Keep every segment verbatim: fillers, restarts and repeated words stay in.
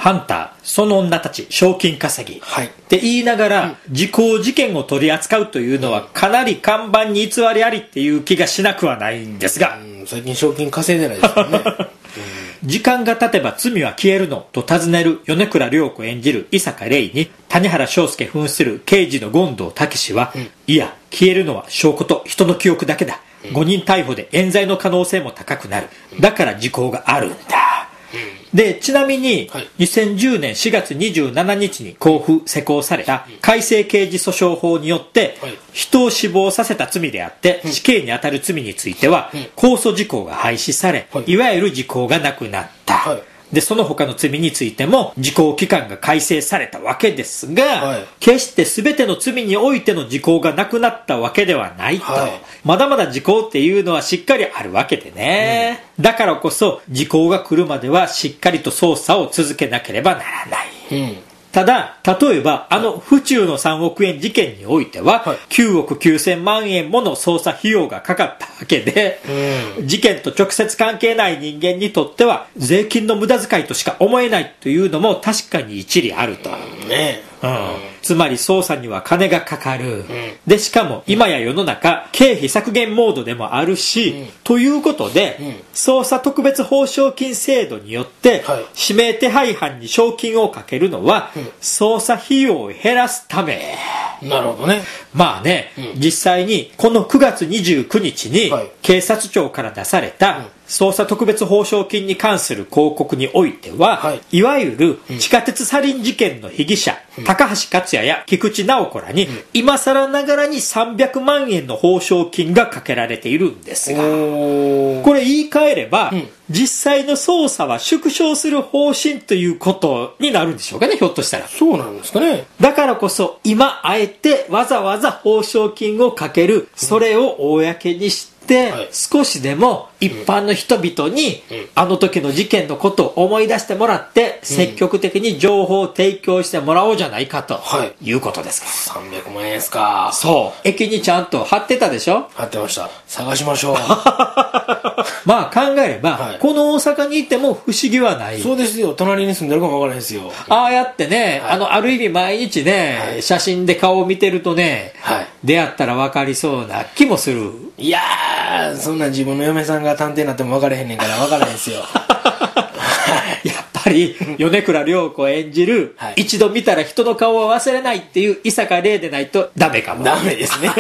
ハンター、その女たち、賞金稼ぎ、 はい、 って言いながら、うん、時効事件を取り扱うというのはかなり看板に偽りありっていう気がしなくはないんですが、 うん、最近賞金稼いでないですよね、 うん、時間が経てば罪は消えるのと尋ねる米倉涼子演じる伊坂玲に谷原章介扮する刑事の権藤武史は、うん、いや消えるのは証拠と人の記憶だけだ、うん、ごにん逮捕で冤罪の可能性も高くなる、だから時効があるんだ。でちなみに、はい、にせんじゅうねんしがつにじゅうしちにちに公布施行された改正刑事訴訟法によって、はい、人を死亡させた罪であって死刑に当たる罪については、うん、控訴時効が廃止され、はい、いわゆる時効がなくなった、はい、でその他の罪についても時効期間が改正されたわけですが、はい、決して全ての罪においての時効がなくなったわけではないと、はい、まだまだ時効っていうのはしっかりあるわけでね、うん、だからこそ時効が来るまではしっかりと捜査を続けなければならない、うん、ただ例えばあの府中のさんおくえん事件においては、はい、きゅうおくきゅうせんまんえんもの捜査費用がかかったわけで、うん、事件と直接関係ない人間にとっては税金の無駄遣いとしか思えないというのも確かに一理あると、うんねうん、つまり捜査には金がかかる、うん、でしかも今や世の中経費削減モードでもあるし、うん、ということで、うん、捜査特別報奨金制度によって、はい、指名手配犯に賞金をかけるのは、うん、捜査費用を減らすため。 なるほどね。 まあね、うん、実際にこのくがつにじゅうくにちに、はい、警察庁から出された、うん捜査特別報奨金に関する広告においては、はい、いわゆる地下鉄サリン事件の被疑者、うん、高橋克也や菊池直子らに、うん、今更ながらにさんびゃくまんえんの報奨金がかけられているんですが、これ言い換えれば、うん、実際の捜査は縮小する方針ということになるんでしょうかね、ひょっとしたら。 そうなんですかね。 だからこそ今あえてわざわざ報奨金をかける、それを公にしてではい、少しでも一般の人々に、うん、あの時の事件のことを思い出してもらって、うん、積極的に情報を提供してもらおうじゃないかと、はい、いうことですか。 さんびゃくまんえんですか。 そう駅にちゃんと貼ってたでしょ。 貼ってました。探しましょうまあ考えれば、はい、この大阪にいても不思議はない。 そうですよ。隣に住んでるかもわからないですよ。 ああやってね、はい、あのある意味毎日ね、はい、写真で顔を見てるとね、はい、出会ったら分かりそうな気もする。 いやーそんな自分の嫁さんが探偵になっても分からへんねんから分からへんですよやっぱり米倉涼子演じる、はい、一度見たら人の顔を忘れないっていう伊坂玲でないとダメかも。 ダメですね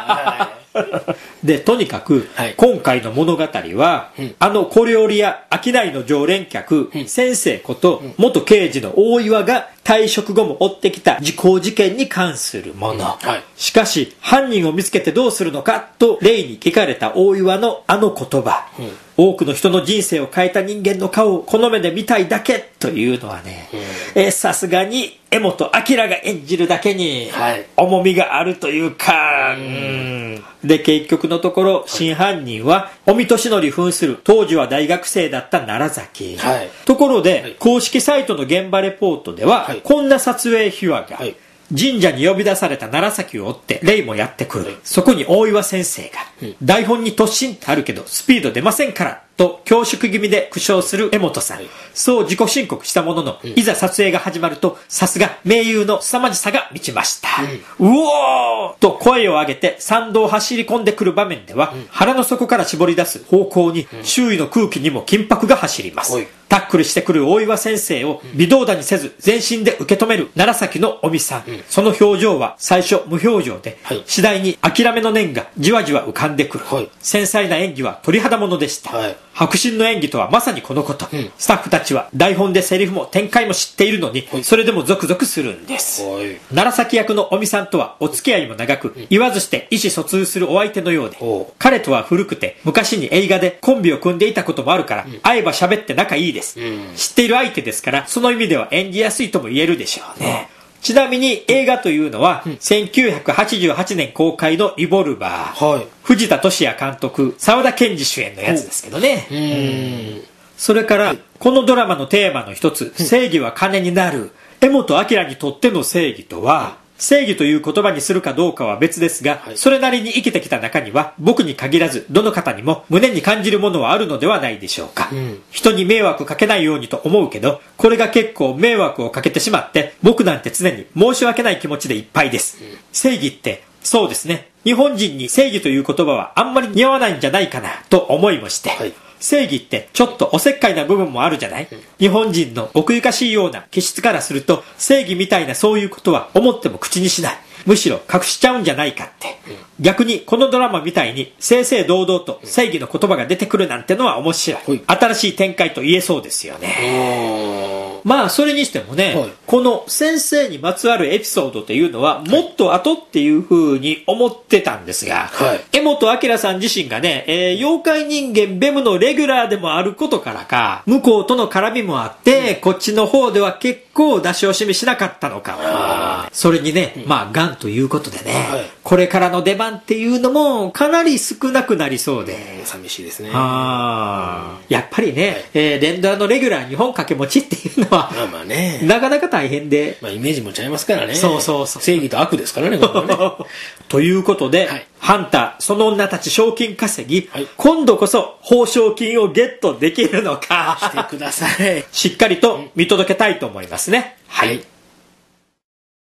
でとにかく、はい、今回の物語は、うん、あの小料理屋商いの常連客、うん、先生こと、うん、元刑事の大岩が退職後も追ってきた時効事件に関するもの、うんはい、しかし犯人を見つけてどうするのかとレイに聞かれた大岩のあの言葉、うん、多くの人の人生を変えた人間の顔をこの目で見たいだけというのはね、うん、えさすがに柄本明が演じるだけに重みがあるというか、はい、うんで結局のところ真犯人は尾身俊則扮する当時は大学生だった奈良崎、はい、ところで、はい、公式サイトの現場レポートでは、はい、こんな撮影秘話が、はい、神社に呼び出された奈良崎を追ってレイもやってくる、はい、そこに大岩先生が、はい、台本に突進ってあるけどスピード出ませんからと恐縮気味で苦笑する柄本さん、はい、そう自己申告したものの、うん、いざ撮影が始まるとさすが名優の凄まじさが満ちました、うん、うおーと声を上げて参道を走り込んでくる場面では、うん、腹の底から絞り出す方向に、うん、周囲の空気にも緊迫が走ります、うん、タックルしてくる大岩先生を微動だにせず全身で受け止める楢崎の尾身さん、うん、その表情は最初無表情で、はい、次第に諦めの念がじわじわ浮かんでくる、はい、繊細な演技は鳥肌ものでした、はい、迫真の演技とはまさにこのこと、うん、スタッフたちは台本でセリフも展開も知っているのに、はい、それでもゾクゾクするんです、はい、楢崎役の尾身さんとはお付き合いも長く、うん、言わずして意思疎通するお相手のようで、彼とは古くて昔に映画でコンビを組んでいたこともあるから、うん、会えば喋って仲いいです、うん、知っている相手ですからその意味では演じやすいとも言えるでしょうね、うんちなみに映画というのは、うん、せんきゅうひゃくはちじゅうはちねん公開のリボルバー、はい、藤田俊也監督沢田研二主演のやつですけどね、うん、それから、はい、このドラマのテーマの一つ、うん、正義は金になる。柄本明にとっての正義とは、 正義という言葉にするかどうかは別ですが、 はい、 それなりに生きてきた中には、僕に限らず、どの方にも胸に感じるものはあるのではないでしょうか。うん、人に迷惑かけないようにと思うけど、これが結構迷惑をかけてしまって、僕なんて常に申し訳ない気持ちでいっぱいです。うん、正義って、そうですね。日本人に正義という言葉はあんまり似合わないんじゃないかな、と思いもして。はい、正義ってちょっとおせっかいな部分もあるじゃない、うん、日本人の奥ゆかしいような気質からすると、正義みたいなそういうことは思っても口にしない。むしろ隠しちゃうんじゃないかって、うん、逆にこのドラマみたいに正々堂々と正義の言葉が出てくるなんてのは面白い、うん、新しい展開と言えそうですよね。まあそれにしてもね、はい、この先生にまつわるエピソードっていうのはもっと後っていう風に思ってたんですが、はい、江本明さん自身がね、えー、妖怪人間ベムのレギュラーでもあることからか、向こうとの絡みもあって、うん、こっちの方では結構出し惜しみしなかったのか。それにね、うん、まあガンということでね、はい、これからの出番っていうのもかなり少なくなりそうで、 うん、寂しいですね。 あ、うん、やっぱりね、はい、えー、連ドラのレギュラーにほん掛け持ちっていうのは、 まあまあね、 なかなか大変で、 まあ、イメージもちゃいますからね。 そうそうそう、 正義と悪ですからね、これはねということで、はい、ハンターその女たち賞金稼ぎ、はい、今度こそ報奨金をゲットできるのかしてください。 しっかりと見届けたいと思いますね。はい、はい。